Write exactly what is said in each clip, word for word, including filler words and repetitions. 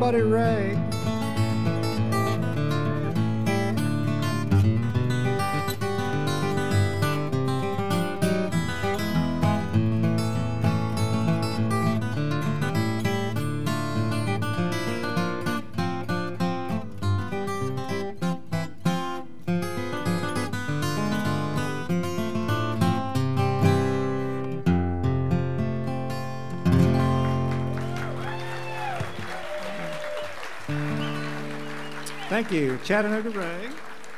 Buddy Ray. Thank you, Chattanooga Ray.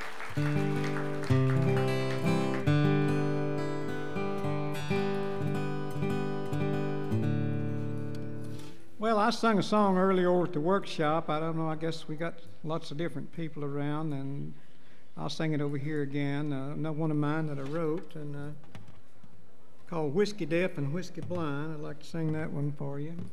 Well, I sung a song earlier over at the workshop. I don't know, I guess we got lots of different people around, and I'll sing it over here again. Uh, another one of mine that I wrote, and uh, called Whiskey Deaf and Whiskey Blind. I'd like to sing that one for you.